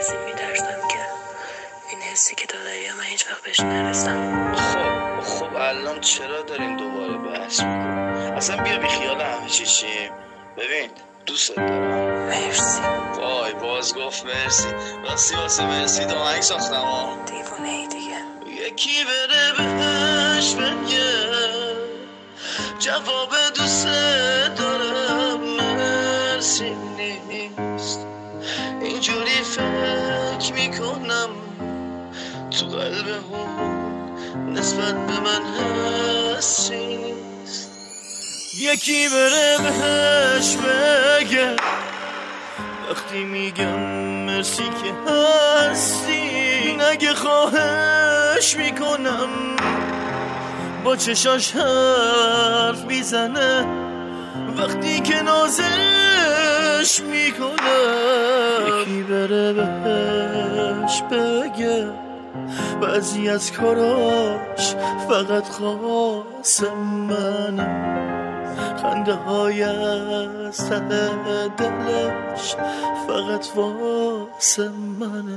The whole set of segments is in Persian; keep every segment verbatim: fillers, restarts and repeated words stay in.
از این میترسم که این حسی که تو داری من هیچ وقت بهش نرسم. خب خب الان چرا داریم دوباره بحث میکنیم؟ اصلا بیا بی خیال همه چی چیم. ببین دوست دارم. مرسی. وای باز گفت مرسی. راستی واسه مرسی دامنگ ساختم ها. دیوونه ای دیگه. یکی بره بهش بگه جواب دوست دارم مرسی نیست. اینجوری فکر میکنم تو قلبمون نسبت به من حسی نیست. یکی بره بهش بگه وقتی میگم مرسی که هستی، نگه خواهش میکنم با چشاش حرف میزنه وقتی که نازش میکنه. یکی بره بهش بگه بعضی از کاراش فقط خواستم منم، خنده های از ته دلش فقط واسه منه.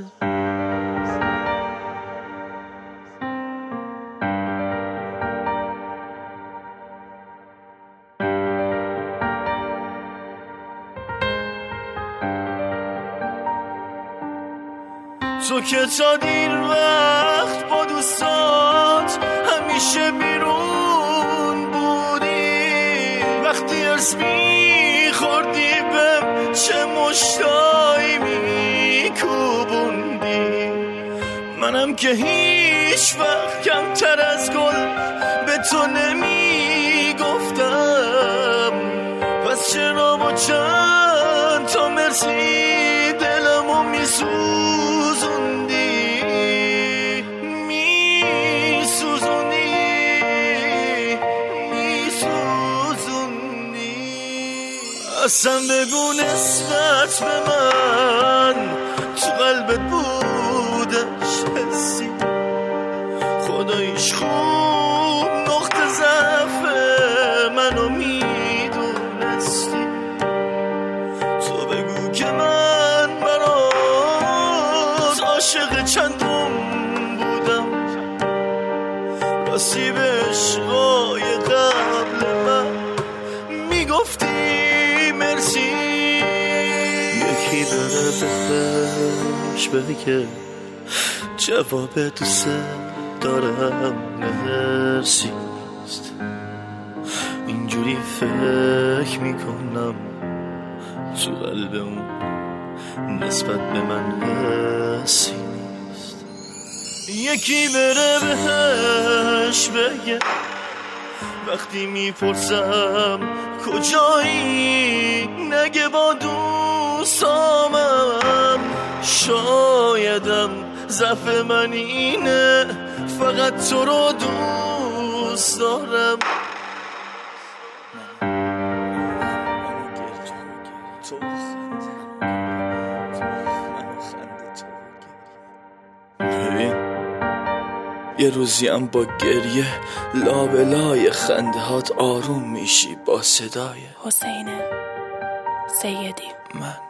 تو که تا دیر وقت با دوستات همیشه بیرون بودی، وقتی از میخوردی به چه مشتایی میکوبوندی. منم که هیچ وقت کمتر از گل به تو نمیگفتم، پس چرا با چند تا مرسی دلمو میسوزوندی میسوزوندی میسوزوندی. اصلا بگو نسبت به من تو قلبت بودش حسی، خداییش خوب نقطه ضعف منو میدونستی. تو بگو که من برات عاشق چندم بودم، راستی به عشقای قبل من میگفتی مرسی. یکی بره بهش بگه جواب دوست دارم مرسی نیست. اینجوری فکر میکنم تو قلبم نسبت به من حسی نیست. یکی بره بهش بگه وقتی میپرسم کجایی، نگه با دوستامم. شایدم ضعف من اینه فقط تو رو دوست دارم. ببین یه روزی هم با گریه لابلای خنده هات آروم میشی با صدای حسین سیدی. من